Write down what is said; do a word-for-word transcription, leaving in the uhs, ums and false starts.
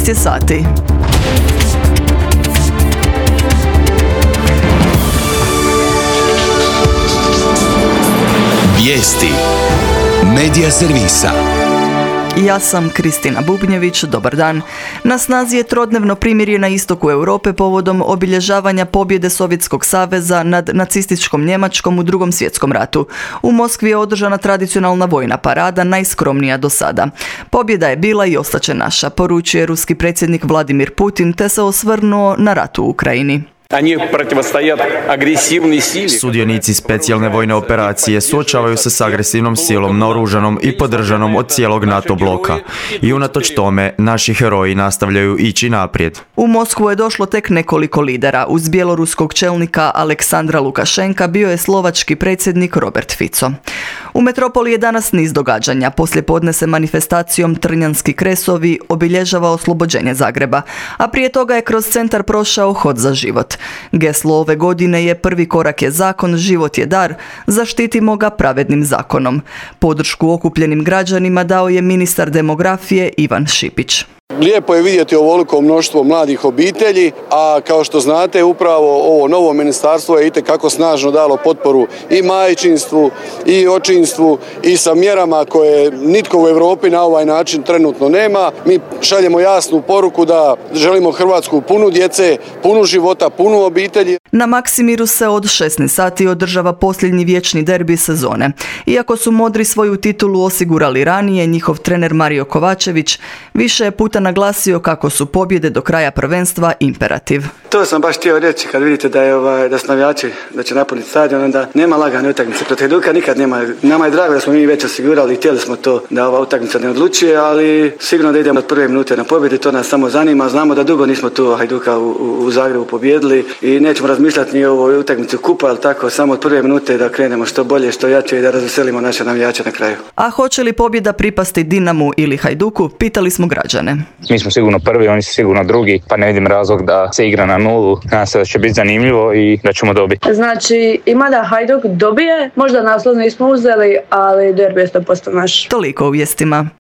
četrnaest je sati. Vijesti Medija servisa. Ja sam Kristina Bubnjević, dobar dan. Na snazi je trodnevno primirje na istoku Europe povodom obilježavanja pobjede Sovjetskog saveza nad nacističkom Njemačkom u Drugom svjetskom ratu. U Moskvi je održana tradicionalna vojna parada, najskromnija do sada. Pobjeda je bila i ostaće naša, poručuje ruski predsjednik Vladimir Putin, te se osvrnuo na rat u Ukrajini. Sudionici specijalne vojne operacije suočavaju se s agresivnom silom naoružanom i podržanom od cijelog NATO bloka. I unatoč tome, naši heroji nastavljaju ići naprijed. U Moskvu je došlo tek nekoliko lidera. Uz bjeloruskog čelnika Aleksandra Lukašenka bio je slovački predsjednik Robert Fico. U metropoli je danas niz događanja. Poslijepodne se manifestacijom Trnjanski kresovi obilježava oslobođenje Zagreba, a prije toga je kroz centar prošao Hod za život. Geslo ove godine je prvi korak je zakon, život je dar, zaštitimo ga pravednim zakonom. Podršku okupljenim građanima dao je ministar demografije Ivan Šipić. Lijepo je vidjeti ovoliko mnoštvo mladih obitelji, a kao što znate upravo ovo novo ministarstvo je itekako snažno dalo potporu i majčinstvu i očinstvu i sa mjerama koje nitko u Europi na ovaj način trenutno nema. Mi šaljemo jasnu poruku da želimo Hrvatsku punu djece, punu života, punu obitelji. Na Maksimiru se od šesnaest sati održava posljednji vječni derbi sezone. Iako su Modri svoju titulu osigurali ranije, njihov trener Mario Kovačević više je puta naglasio kako su pobjede do kraja prvenstva imperativ. To sam baš htio reći kad vidite da, je, ovaj, da su navijači da će napuniti stadion, onda nema lagane utakmice. Protiv Hajduka nikad nema. Nama je drago da smo mi već osigurali i htjeli smo to da ova utakmica ne odlučuje, ali sigurno da idemo od prve minute na pobjedi, to nas samo zanima. Znamo da dugo nismo tu Hajduka u, u, u Zagrebu pobjedili i nećemo razmišljati ni o ovoj utakmici kupa, ali tako samo od prve minute da krenemo što bolje, što jače i da razveselimo naše navijače na kraju. A hoće li pobjeda pripasti Dinamu ili Hajduku, pitali smo građane. Mi smo sigurno prvi, oni su sigurno drugi, pa ne vidim razlog da se igra na nulu. Nadam se da će biti zanimljivo i da ćemo dobiti. Znači, ima da Hajduk dobije, možda naslov nismo uzeli, ali derbi je sto posto naš. Toliko u vijestima.